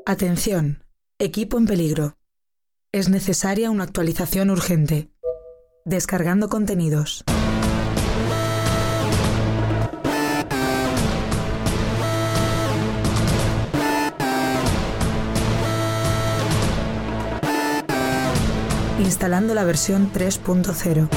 Atención, equipo en peligro. Es necesaria una actualización urgente. Descargando contenidos. Instalando la versión 3.0.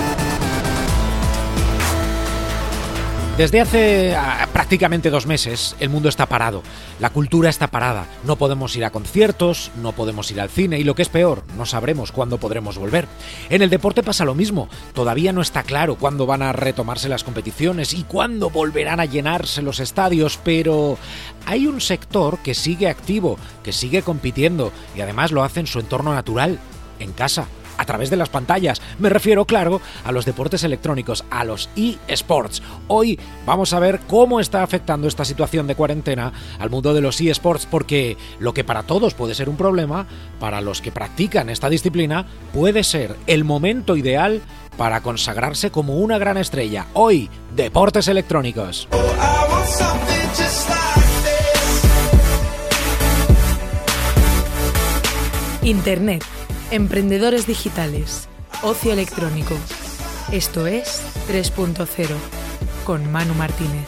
Desde hace prácticamente 2 meses el mundo está parado, la cultura está parada, no podemos ir a conciertos, no podemos ir al cine y lo que es peor, no sabremos cuándo podremos volver. En el deporte pasa lo mismo, todavía no está claro cuándo van a retomarse las competiciones y cuándo volverán a llenarse los estadios, pero hay un sector que sigue activo, que sigue compitiendo y además lo hace en su entorno natural, en casa, a través de las pantallas. Me refiero, claro, a los deportes electrónicos, a los eSports. Hoy vamos a ver cómo está afectando esta situación de cuarentena al mundo de los eSports, porque lo que para todos puede ser un problema, para los que practican esta disciplina, puede ser el momento ideal para consagrarse como una gran estrella. Hoy, deportes electrónicos. Internet. Emprendedores digitales, ocio electrónico. Esto es 3.0 con Manu Martínez.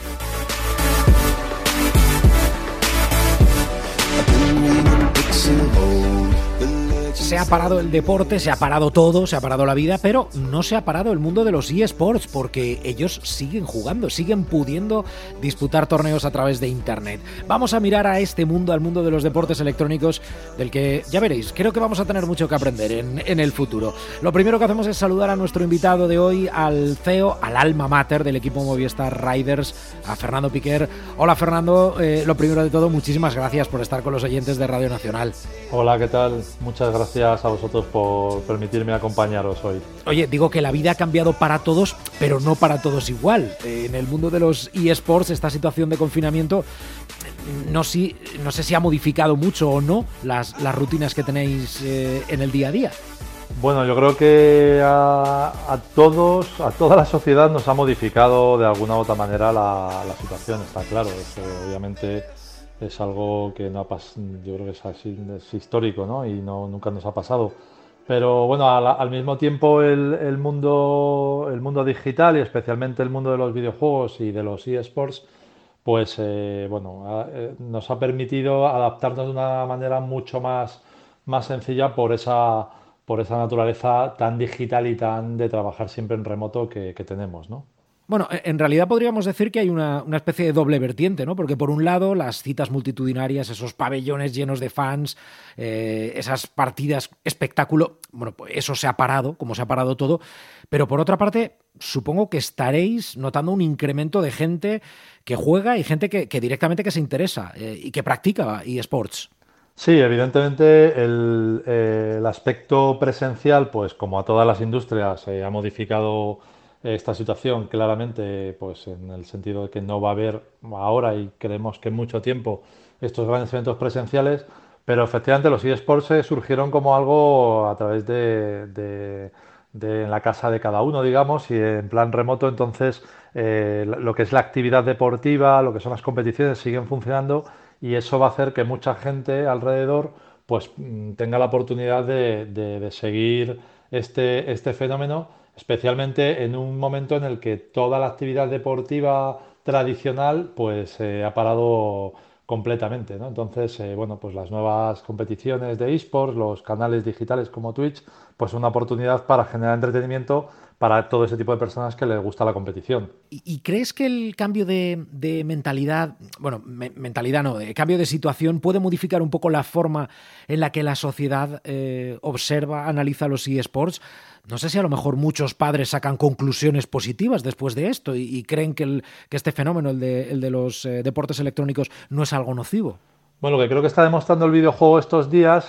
Se ha parado el deporte, se ha parado todo, se ha parado la vida, pero no se ha parado el mundo de los eSports porque ellos siguen jugando, siguen pudiendo disputar torneos a través de internet. Vamos a mirar a este mundo, al mundo de los deportes electrónicos, del que ya veréis, creo que vamos a tener mucho que aprender en el futuro. Lo primero que hacemos es saludar a nuestro invitado de hoy, al CEO, al alma mater del equipo Movistar Riders, a Fernando Piquer. Hola Fernando, lo primero de todo, muchísimas gracias por estar con los oyentes de Radio Nacional. Hola, ¿qué tal? Muchas gracias a vosotros por permitirme acompañaros hoy. Oye, digo que la vida ha cambiado para todos, pero no para todos igual. En el mundo de los eSports, esta situación de confinamiento, no sé si ha modificado mucho o no las rutinas que tenéis en el día a día. Bueno, yo creo que a toda la sociedad nos ha modificado de alguna u otra manera la situación, está claro. Obviamente es algo que no ha yo creo que es así, es histórico, ¿no? Y nunca nos ha pasado. Pero bueno, al mismo tiempo el mundo digital y especialmente el mundo de los videojuegos y de los eSports, pues nos ha permitido adaptarnos de una manera mucho más sencilla por esa naturaleza tan digital y tan de trabajar siempre en remoto que tenemos, ¿no? Bueno, en realidad podríamos decir que hay una especie de doble vertiente, ¿no? Porque por un lado, las citas multitudinarias, esos pabellones llenos de fans, esas partidas, espectáculo, bueno, pues eso se ha parado, como se ha parado todo. Pero por otra parte, supongo que estaréis notando un incremento de gente que juega y gente que directamente que se interesa y que practica eSports. Sí, evidentemente el aspecto presencial, pues como a todas las industrias, ha modificado esta situación claramente, pues en el sentido de que no va a haber ahora y creemos que en mucho tiempo estos grandes eventos presenciales, pero efectivamente los eSports surgieron como algo a través de en la casa de cada uno, digamos, y en plan remoto. Entonces lo que es la actividad deportiva, lo que son las competiciones siguen funcionando y eso va a hacer que mucha gente alrededor pues tenga la oportunidad de seguir este fenómeno, especialmente en un momento en el que toda la actividad deportiva tradicional pues ha parado completamente, ¿no? Entonces, pues las nuevas competiciones de eSports, los canales digitales como Twitch, pues una oportunidad para generar entretenimiento para todo ese tipo de personas que les gusta la competición. ¿Y crees que el cambio de mentalidad, mentalidad no, de cambio de situación puede modificar un poco la forma en la que la sociedad observa, analiza los eSports? No sé si a lo mejor muchos padres sacan conclusiones positivas después de esto y creen que este fenómeno, el de los deportes electrónicos, no es algo nocivo. Bueno, lo que creo que está demostrando el videojuego estos días,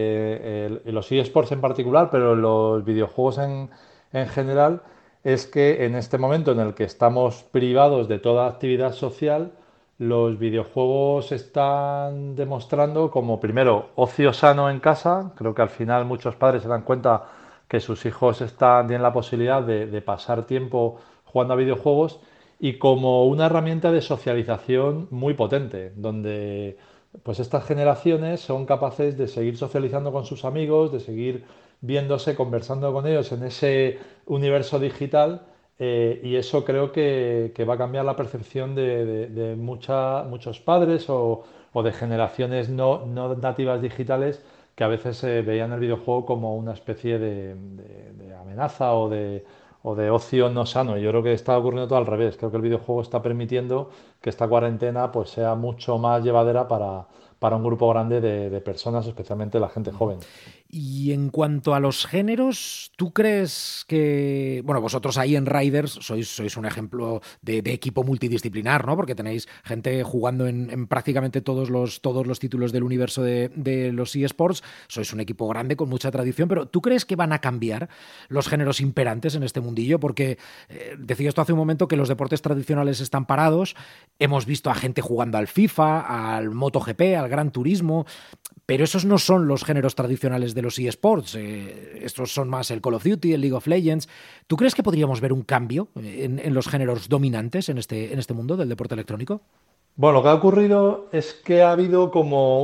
los eSports en particular, pero los videojuegos en general, es que en este momento en el que estamos privados de toda actividad social, los videojuegos están demostrando como, primero, ocio sano en casa. Creo que al final muchos padres se dan cuenta que sus hijos tienen la posibilidad de pasar tiempo jugando a videojuegos y como una herramienta de socialización muy potente, donde pues estas generaciones son capaces de seguir socializando con sus amigos, de seguir viéndose, conversando con ellos en ese universo digital, y eso creo que va a cambiar la percepción de muchos padres o de generaciones no nativas digitales que a veces veían el videojuego como una especie de amenaza o de ocio no sano. Yo creo que está ocurriendo todo al revés. Creo que el videojuego está permitiendo que esta cuarentena pues sea mucho más llevadera para un grupo grande de personas, especialmente la gente joven. Y en cuanto a los géneros, ¿tú crees que, bueno, vosotros ahí en Riders sois un ejemplo de equipo multidisciplinar, ¿no? Porque tenéis gente jugando en prácticamente todos los títulos del universo de los eSports, sois un equipo grande con mucha tradición, pero ¿tú crees que van a cambiar los géneros imperantes en este mundillo? Porque decías tú hace un momento que los deportes tradicionales están parados, hemos visto a gente jugando al FIFA, al MotoGP, al Gran Turismo, pero esos no son los géneros tradicionales de los eSports. Estos son más el Call of Duty, el League of Legends. ¿Tú crees que podríamos ver un cambio en los géneros dominantes en este mundo del deporte electrónico? Bueno, lo que ha ocurrido es que ha habido como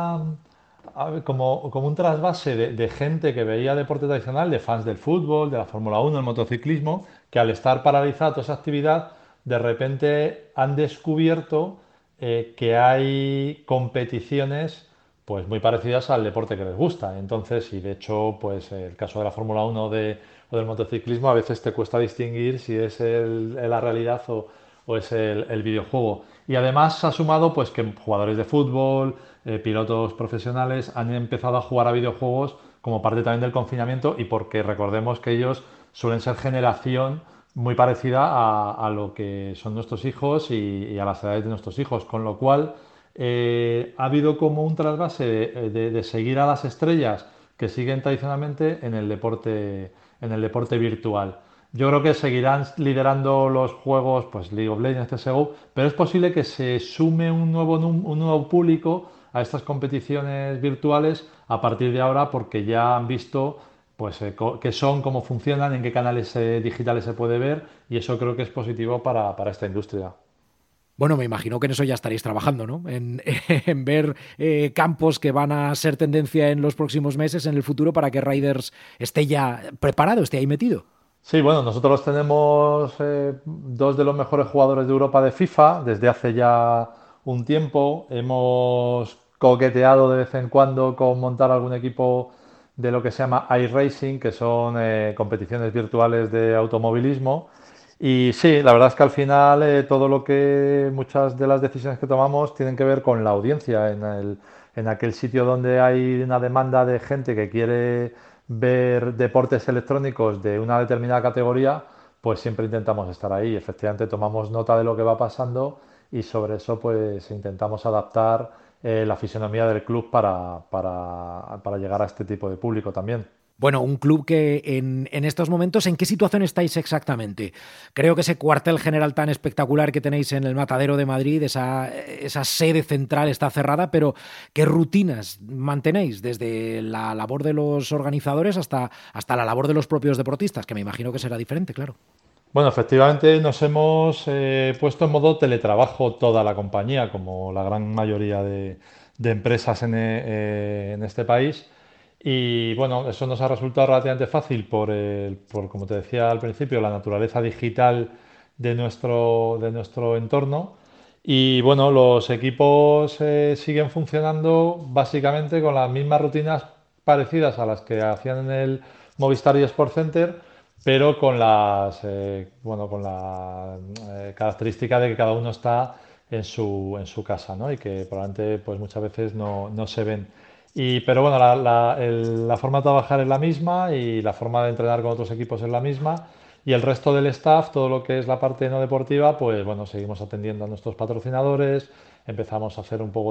como un trasvase de gente que veía deporte tradicional, de fans del fútbol, de la Fórmula 1, el motociclismo, que al estar paralizada toda esa actividad, de repente han descubierto que hay competiciones pues muy parecidas al deporte que les gusta. Entonces, y de hecho, pues el caso de la Fórmula 1 o del motociclismo, a veces te cuesta distinguir si es la realidad o es el videojuego. Y además ha sumado pues que jugadores de fútbol, pilotos profesionales han empezado a jugar a videojuegos como parte también del confinamiento, y porque recordemos que ellos suelen ser generación muy parecida a lo que son nuestros hijos y a las edades de nuestros hijos, con lo cual ha habido como un trasvase de seguir a las estrellas que siguen tradicionalmente en el deporte virtual. Yo creo que seguirán liderando los juegos, pues League of Legends, CSGO, pero es posible que se sume un nuevo público a estas competiciones virtuales a partir de ahora, porque ya han visto pues qué son, cómo funcionan, en qué canales digitales se puede ver, y eso creo que es positivo para esta industria. Bueno, me imagino que en eso ya estaréis trabajando, ¿no? En ver campos que van a ser tendencia en los próximos meses, en el futuro, para que Riders esté ya preparado, esté ahí metido. Sí, bueno, nosotros tenemos dos de los mejores jugadores de Europa de FIFA desde hace ya un tiempo. Hemos coqueteado de vez en cuando con montar algún equipo de lo que se llama iRacing, que son competiciones virtuales de automovilismo. Y sí, la verdad es que al final muchas de las decisiones que tomamos tienen que ver con la audiencia en aquel sitio donde hay una demanda de gente que quiere ver deportes electrónicos de una determinada categoría, pues siempre intentamos estar ahí. Efectivamente, tomamos nota de lo que va pasando y sobre eso pues intentamos adaptar la fisonomía del club para llegar a este tipo de público también. Bueno, un club que en estos momentos, ¿en qué situación estáis exactamente? Creo que ese cuartel general tan espectacular que tenéis en el Matadero de Madrid, esa sede central está cerrada, pero ¿qué rutinas mantenéis desde la labor de los organizadores hasta la labor de los propios deportistas? Que me imagino que será diferente, claro. Bueno, efectivamente nos hemos puesto en modo teletrabajo toda la compañía, como la gran mayoría de empresas en este país. Y bueno, eso nos ha resultado relativamente fácil como te decía al principio, la naturaleza digital de nuestro entorno. Y bueno, los equipos siguen funcionando básicamente con las mismas rutinas parecidas a las que hacían en el Movistar y Sport Center, pero con la característica de que cada uno está en su casa, ¿no? Y que probablemente pues muchas veces no se ven. Pero bueno, la forma de trabajar es la misma y la forma de entrenar con otros equipos es la misma. Y el resto del staff, todo lo que es la parte no deportiva, pues bueno, seguimos atendiendo a nuestros patrocinadores, empezamos a hacer un poco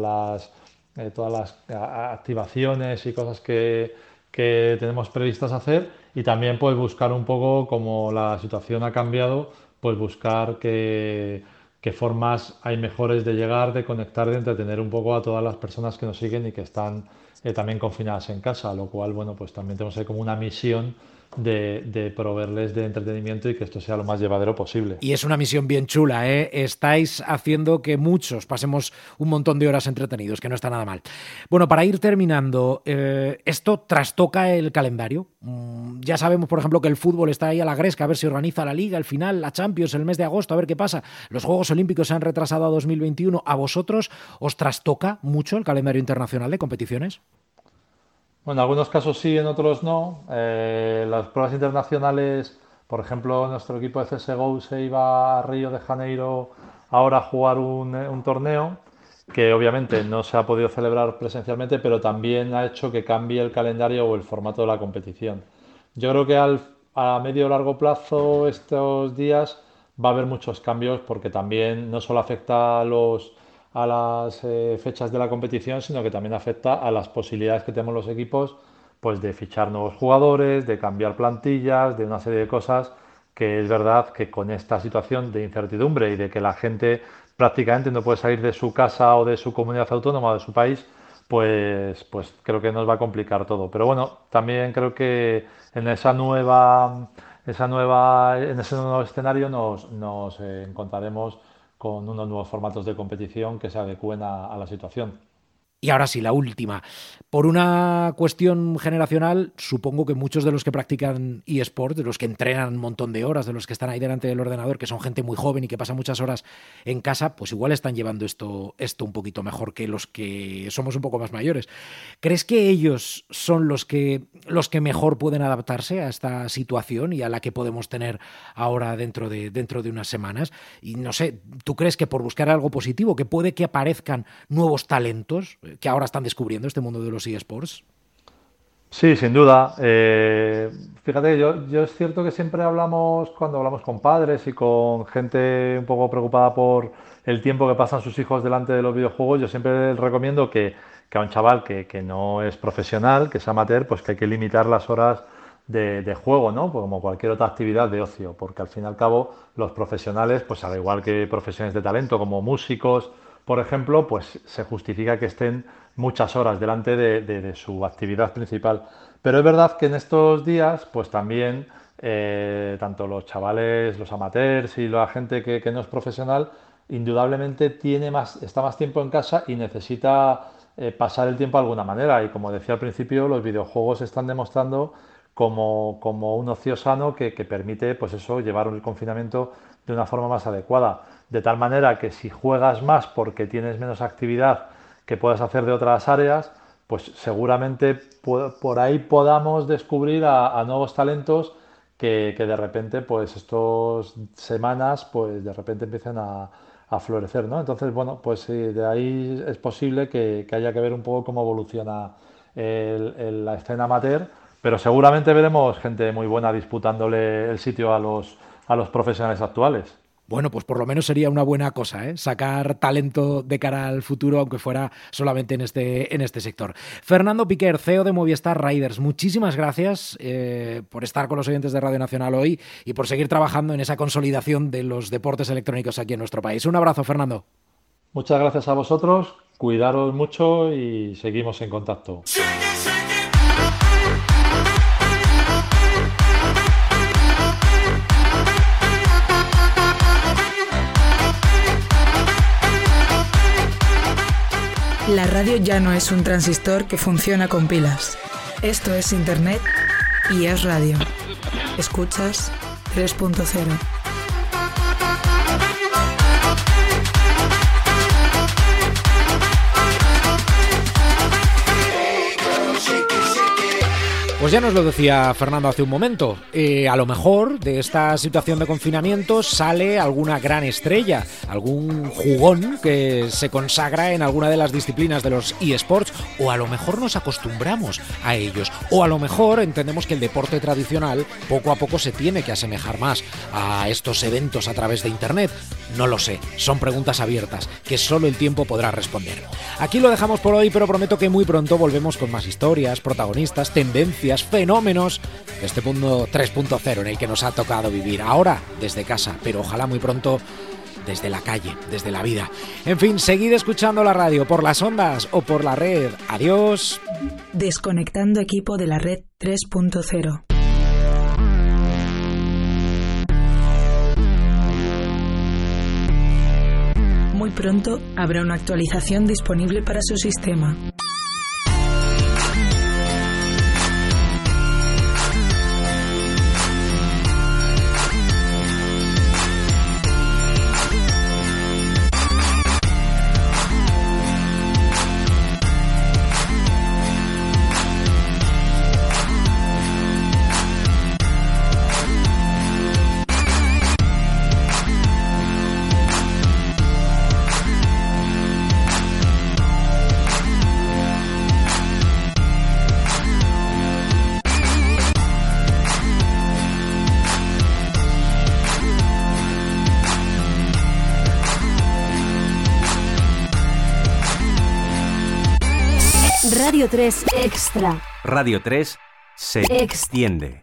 todas las activaciones y cosas que tenemos previstas hacer, y también pues buscar un poco, como la situación ha cambiado, pues buscar que qué formas hay mejores de llegar, de conectar, de entretener un poco a todas las personas que nos siguen y que están también confinadas en casa, lo cual, bueno, pues también tenemos ahí como una misión de proveerles de entretenimiento y que esto sea lo más llevadero posible. Y es una misión bien chula, ¿eh? Estáis haciendo que muchos pasemos un montón de horas entretenidos, que no está nada mal. Bueno, para ir terminando, esto trastoca el calendario. Ya sabemos, por ejemplo, que el fútbol está ahí a la gresca, a ver si organiza la Liga, el final, la Champions, el mes de agosto, a ver qué pasa. Los Juegos Olímpicos se han retrasado a 2021. ¿A vosotros os trastoca mucho el calendario internacional de competiciones? Bueno, en algunos casos sí, en otros no. Las pruebas internacionales, por ejemplo, nuestro equipo de CSGO se iba a Río de Janeiro ahora a jugar un torneo que obviamente no se ha podido celebrar presencialmente, pero también ha hecho que cambie el calendario o el formato de la competición. Yo creo que a medio o largo plazo estos días va a haber muchos cambios porque también no solo afecta a las fechas de la competición, sino que también afecta a las posibilidades que tenemos los equipos pues de fichar nuevos jugadores, de cambiar plantillas, de una serie de cosas que es verdad que con esta situación de incertidumbre y de que la gente prácticamente no puede salir de su casa o de su comunidad autónoma o de su país, pues creo que nos va a complicar todo. Pero bueno, también creo que en ese nuevo escenario nos encontraremos con unos nuevos formatos de competición que se adecúen a la situación. Y ahora sí, la última. Por una cuestión generacional, supongo que muchos de los que practican eSport, de los que entrenan un montón de horas, de los que están ahí delante del ordenador, que son gente muy joven y que pasa muchas horas en casa, pues igual están llevando esto un poquito mejor que los que somos un poco más mayores. ¿Crees que ellos son los que mejor pueden adaptarse a esta situación y a la que podemos tener ahora dentro de unas semanas? Y no sé, ¿tú crees que por buscar algo positivo, que puede que aparezcan nuevos talentos que ahora están descubriendo este mundo de los eSports? Sí, sin duda. Fíjate, yo es cierto que siempre cuando hablamos con padres y con gente un poco preocupada por el tiempo que pasan sus hijos delante de los videojuegos, yo siempre les recomiendo que a un chaval que no es profesional, que es amateur, pues que hay que limitar las horas de juego, ¿no? Pues como cualquier otra actividad de ocio, porque al fin y al cabo los profesionales, pues al igual que profesiones de talento como músicos, por ejemplo, pues se justifica que estén muchas horas delante de su actividad principal. Pero es verdad que en estos días, pues también tanto los chavales, los amateurs y la gente que no es profesional, indudablemente está más tiempo en casa y necesita pasar el tiempo de alguna manera. Y como decía al principio, los videojuegos están demostrando como un ocio sano que permite, pues eso, llevar el confinamiento de una forma más adecuada. De tal manera que si juegas más porque tienes menos actividad que puedas hacer de otras áreas, pues seguramente por ahí podamos descubrir a nuevos talentos que de repente, pues estas semanas, pues de repente empiecen a florecer, ¿no? Entonces, bueno, pues sí, de ahí es posible que haya que ver un poco cómo evoluciona la escena amateur, pero seguramente veremos gente muy buena disputándole el sitio a los profesionales actuales. Bueno, pues por lo menos sería una buena cosa, ¿eh? Sacar talento de cara al futuro, aunque fuera solamente en este sector. Fernando Piquer, CEO de Movistar Riders, muchísimas gracias por estar con los oyentes de Radio Nacional hoy y por seguir trabajando en esa consolidación de los deportes electrónicos aquí en nuestro país. Un abrazo, Fernando. Muchas gracias a vosotros, cuidaros mucho y seguimos en contacto. La radio ya no es un transistor que funciona con pilas. Esto es Internet y es radio. Escuchas 3.0. Pues ya nos lo decía Fernando hace un momento, a lo mejor de esta situación de confinamiento sale alguna gran estrella, algún jugón que se consagra en alguna de las disciplinas de los eSports, o a lo mejor nos acostumbramos a ellos, o a lo mejor entendemos que el deporte tradicional poco a poco se tiene que asemejar más a estos eventos a través de Internet. No lo sé, son preguntas abiertas que solo el tiempo podrá responder. Aquí lo dejamos por hoy, pero prometo que muy pronto volvemos con más historias, protagonistas, tendencias, fenómenos de este mundo 3.0 en el que nos ha tocado vivir ahora desde casa, pero ojalá muy pronto desde la calle, desde la vida. En fin, seguid escuchando la radio por las ondas o por la red. Adiós. Desconectando equipo de la red 3.0. Muy pronto habrá una actualización disponible para su sistema. Radio 3 Extra. Radio 3 se extiende.